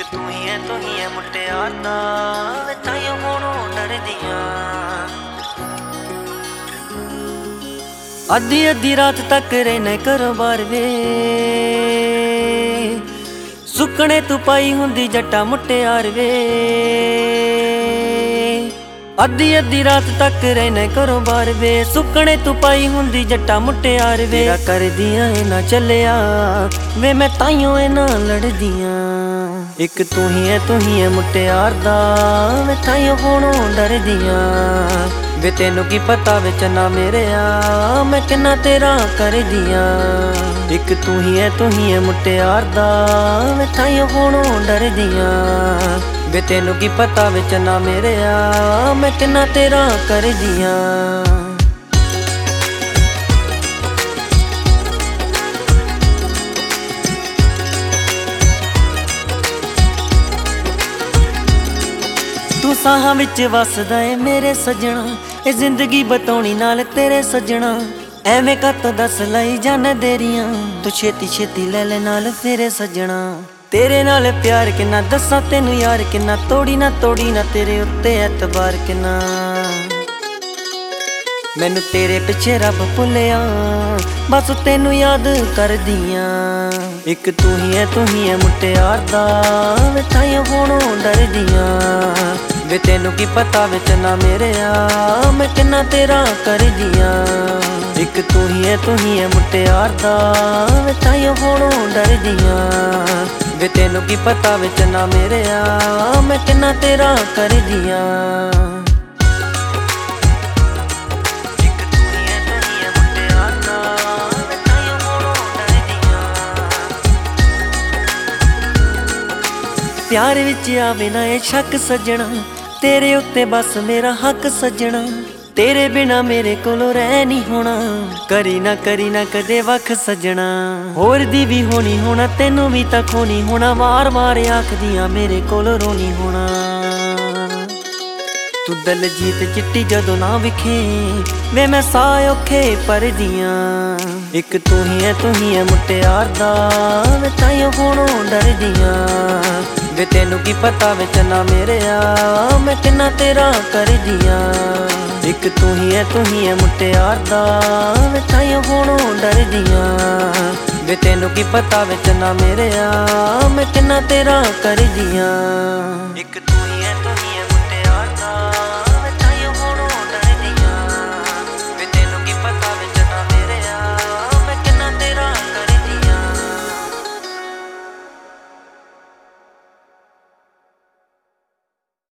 ਤੂੰ ਹੀ ਐ ਮੁਟਿਆਰ ਦਾ ਵੇ ਤਾਈਓ ਹੋਣੋਂ ਡਰਦੀਆਂ। ਅੱਧੀ ਅੱਧੀ ਰਾਤ ਤੱਕ ਰਹਿਣਾ ਘਰੋਂ ਬਾਹਰ ਵੇ, ਸੁੱਕਣੇ ਤੂੰ ਪਾਈ ਹੁੰਦੀ ਜੱਟਾ ਮੁਟਿਆਰ ਵੇ। ਅੱਧੀ ਅੱਧੀ ਰਾਤ ਤੱਕ ਰਹਿਣਾ ਘਰੋਂ ਬਾਹਰ ਵੇ, ਸੁੱਕਣੇ ਤੂੰ ਪਾਈ ਹੁੰਦੀ ਜੱਟਾ ਮੁਟਿਆਰ ਵੇ। ਤੇਰਾ ਕਰਦੀਆਂ ਏ ਨਾ ਚੱਲਿਆ ਵੇ ਮੈਂ ਤਾਈਓ ਏ ਨਾ ਲੜਦੀਆਂ। ਇੱਕ ਤੂੰ ਹੀ ਐ ਮੁਟਿਆਰ ਦਾ ਵੇ ਤਾਈਓ ਹੋਣੋਂ ਡਰਦੀਆਂ। ਵੇ ਤੈਨੂੰ ਕੀ ਪਤਾ ਵੇ ਚੰਨਾ ਮੇਰਿਆ ਮੈਂ ਕਿੰਨਾ ਤੇਰਾ ਕਰਦੀਆਂ। ਇੱਕ ਤੂੰ ਹੀ ਐ ਮੁਟਿਆਰ ਦਾ ਵੇ ਤਾਈਓ ਹੋਣੋਂ ਡਰਦੀਆਂ। ਵੇ ਤੈਨੂੰ ਕੀ ਪਤਾ ਵੇ ਚੰਨਾ ਮੇਰਿਆ ਮੈਂ ਕਿੰਨਾ ਤੇਰਾ ਕਰਦੀਆਂ। ਤੂੰ ਸਾਹਾਂ ਵਿੱਚ ਵਸਦਾ ਏ ਮੇਰੇ ਸੱਜਣਾ, ਇਹ ਜ਼ਿੰਦਗੀ ਬਤਾਉਣੀ ਨਾਲ ਤੇਰੇ ਸੱਜਣਾ। ਐਵੇਂ ਕਾਤੋਂ ਦੱਸ ਲਈ ਜਾਨ ਦੇਰੀਆਂ, ਤੂੰ ਛੇਤੀ ਛੇਤੀ ਲੈ ਲੈ ਨਾਲ ਤੇਰੇ ਸੱਜਣਾ। ਤੇਰੇ ਨਾਲ ਪਿਆਰ ਕਿੰਨਾ ਦੱਸਾਂ ਤੈਨੂੰ ਯਾਰ ਕਿੰਨਾ, ਤੋੜੀ ਨਾ ਤੇਰੇ ਉੱਤੇ ਐਤਬਾਰ ਕਿੰਨਾ। ਮੈਨੂੰ ਤੇਰੇ ਪਿੱਛੇ ਰੱਬ ਭੁੱਲਿਆ ਬਸ ਤੈਨੂੰ ਯਾਦ ਕਰਦੀਆਂ। ਇੱਕ ਤੂੰ ਹੀ ਐ ਮੁਟਿਆਰ ਦਾ ਵੇ ਤਾਈਓ ਹੋਣੋਂ ਡਰਦੀਆਂ। ਵੇ ਤੈਨੂੰ ਕੀ ਪਤਾ ਵੇ ਚੰਨਾ ਮੇਰਿਆ ਮੈਂ ਕਿੰਨਾ ਤੇਰਾ ਕਰਦੀਆਂ। ਇੱਕ ਤੂੰ ਹੀ ਐ ਮੁਟਿਆਰ ਦਾ ਵੇ ਤਾਈਓ ਹੋਣੋਂ ਡਰਦੀਆਂ। ਵੇ ਤੈਨੂੰ ਕੀ ਪਤਾ ਵੇ ਚੰਨਾ ਮੇਰਿਆ ਮੈਂ ਕਿੰਨਾ ਤੇਰਾ ਕਰਦੀਆਂ। ਪਿਆਰ ਵਿੱਚ ਆਵੇ ਨਾ ਇਹ ਸ਼ੱਕ ਸੱਜਣਾ, ਤੇਰੇ ਉੱਤੇ ਬਸ ਮੇਰਾ ਹੱਕ ਸੱਜਣਾ। ਤੇਰੇ ਬਿਨਾ ਮੇਰੇ ਕੋਲੋਂ ਰਹਿ ਨਹੀਂ ਹੋਣਾ, ਕਰੀ ਨਾ ਕਦੇ ਵੱਖ ਸੱਜਣਾ। ਹੋਰ ਦੀ ਵੀ ਹੋਣੀ ਹੋਣਾ ਤੈਨੂੰ ਵੀ ਤਾਂ ਖੋਣੀ ਹੋਣਾ, ਵਾਰ ਵਾਰ ਆਖਦੀਆਂ ਮੇਰੇ ਕੋਲੋਂ ਰੋਣੀ ਹੋਣਾ। ਤੂੰ ਦਲਜੀਤ ਚਿੱਟੀ ਜਦੋਂ ਨਾ ਵਿਖੇ ਵੇ ਮੈਂ ਸਾਹ ਔਖੇ ਭਰਦੀਆਂ। ਇੱਕ ਤੂੰ ਹੀ ਐ ਮੁਟਿਆਰ ਦਾ ਵੇ ਤਾਈਓ ਹੋਣੋਂ ਡਰਦੀਆਂ। ਵੇ ਤੈਨੂੰ ਕੀ ਪਤਾ ਵੇ ਚੰਨਾ ਮੇਰਿਆ ਮੈਂ ਕਿੰਨਾ ਤੇਰਾ ਕਰਦੀਆਂ। ਇੱਕ ਤੂੰ ਹੀ ਐ ਮੁਟਿਆਰ ਦਾ ਵੇ ਤਾਈਓ ਹੋਣੋਂ ਡਰਦੀਆਂ। ਵੇ ਤੈਨੂੰ ਕੀ ਪਤਾ ਵੇ ਚੰਨਾ ਮੇਰਿਆ ਮੈਂ ਕਿੰਨਾ ਤੇਰਾ ਕਰਦੀਆਂ। ਇੱਕ ਤੂੰ